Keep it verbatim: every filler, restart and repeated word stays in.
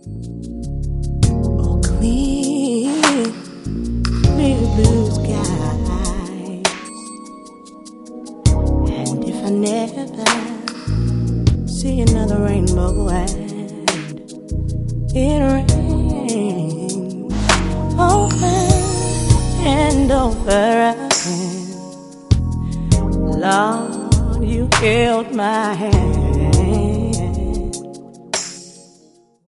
Oh, clear, clear blue skies. And if I never see another rainbow and it rains over and over again, Lord, you held my hand.